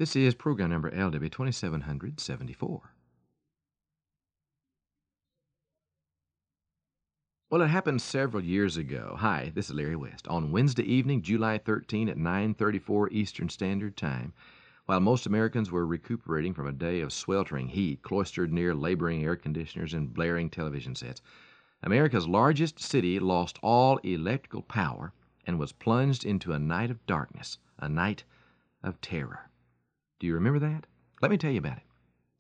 This is program number LW 2774. Well, it happened several years ago. Hi, this is Larry West. On Wednesday evening, July 13 at 9:34 Eastern Standard Time, while most Americans were recuperating from a day of sweltering heat, cloistered near laboring air conditioners and blaring television sets, America's largest city lost all electrical power and was plunged into a night of darkness, a night of terror. Do you remember that? Let me tell you about it.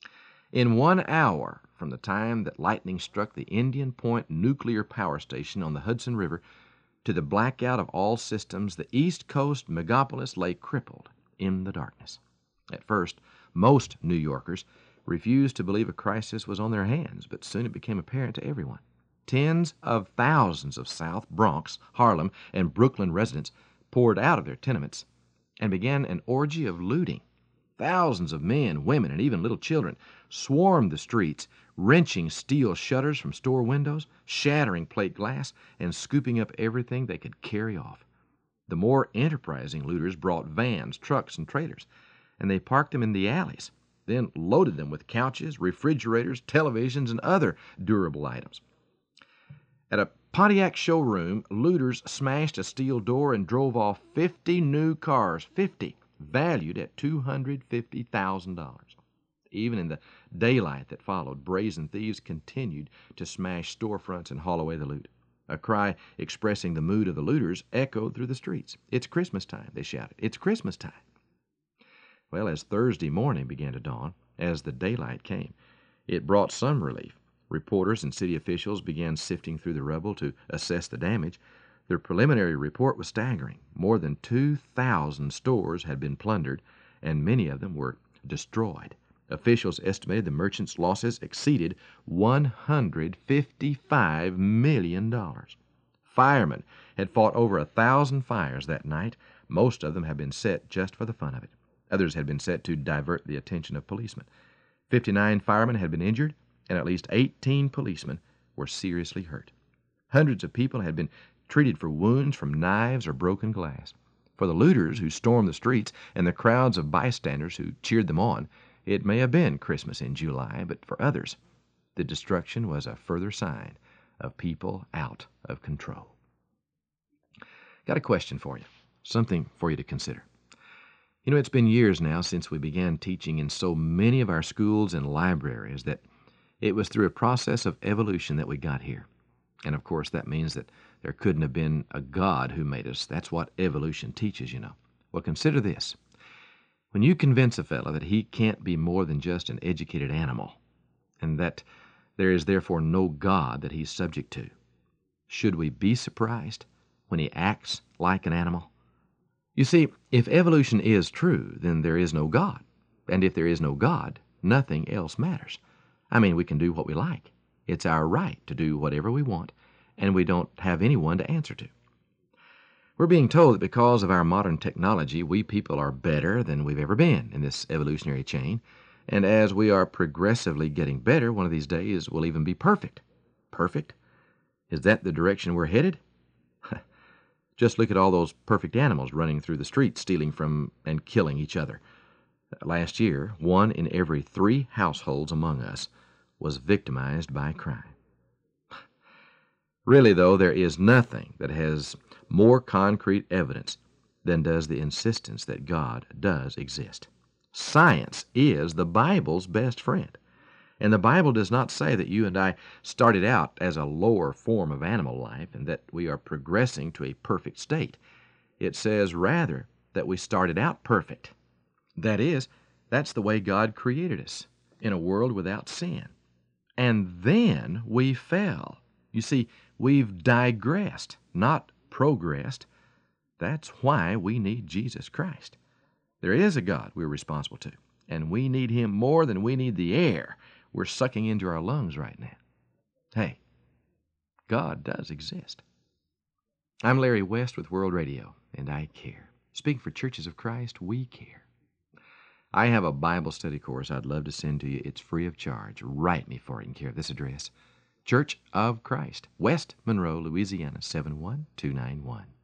In 1 hour from the time that lightning struck the Indian Point nuclear power station on the Hudson River to the blackout of all systems, the East Coast megapolis lay crippled in the darkness. At first, most New Yorkers refused to believe a crisis was on their hands, but soon it became apparent to everyone. Tens of thousands of South Bronx, Harlem, and Brooklyn residents poured out of their tenements and began an orgy of looting. Thousands of men, women, and even little children swarmed the streets, wrenching steel shutters from store windows, shattering plate glass, and scooping up everything they could carry off. The more enterprising looters brought vans, trucks, and trailers, and they parked them in the alleys, then loaded them with couches, refrigerators, televisions, and other durable items. At a Pontiac showroom, looters smashed a steel door and drove off 50 new cars, 50, valued at $250,000. Even in the daylight that followed, brazen thieves continued to smash storefronts and haul away the loot. A cry expressing the mood of the looters echoed through the streets. "It's Christmas time," they shouted. "It's Christmas time." Well, as Thursday morning began to dawn, as the daylight came, it brought some relief. Reporters and city officials began sifting through the rubble to assess the damage. Their preliminary report was staggering. More than 2,000 stores had been plundered, and many of them were destroyed. Officials estimated the merchants' losses exceeded $155 million. Firemen had fought over 1,000 fires that night. Most of them had been set just for the fun of it. Others had been set to divert the attention of policemen. 59 firemen had been injured, and at least 18 policemen were seriously hurt. Hundreds of people had been treated for wounds from knives or broken glass. For the looters who stormed the streets and the crowds of bystanders who cheered them on, it may have been Christmas in July, but for others, the destruction was a further sign of people out of control. Got a question for you, something for you to consider. You know, it's been years now since we began teaching in so many of our schools and libraries that it was through a process of evolution that we got here. And of course, that means that there couldn't have been a God who made us. That's what evolution teaches, you know. Well, consider this. When you convince a fellow that he can't be more than just an educated animal, and that there is therefore no God that he's subject to, should we be surprised when he acts like an animal? You see, if evolution is true, then there is no God. And if there is no God, nothing else matters. I mean, we can do what we like. It's our right to do whatever we want, and we don't have anyone to answer to. We're being told that because of our modern technology, we people are better than we've ever been in this evolutionary chain, and as we are progressively getting better, one of these days we'll even be perfect. Perfect? Is that the direction we're headed? Just look at all those perfect animals running through the streets, stealing from and killing each other. Last year, 1 in every 3 households among us was victimized by crime. Really, though, there is nothing that has more concrete evidence than does the insistence that God does exist. Science is the Bible's best friend. And the Bible does not say that you and I started out as a lower form of animal life and that we are progressing to a perfect state. It says, rather, that we started out perfect. That is, that's the way God created us, in a world without sin. And then we fell. You see, we've digressed, not progressed. That's why we need Jesus Christ. There is a God we're responsible to, and we need Him more than we need the air we're sucking into our lungs right now. Hey, God does exist. I'm Larry West with World Radio, and I care. Speaking for Churches of Christ, we care. I have a Bible study course I'd love to send to you. It's free of charge. Write me for it in care of this address. Church of Christ, West Monroe, Louisiana, 71291.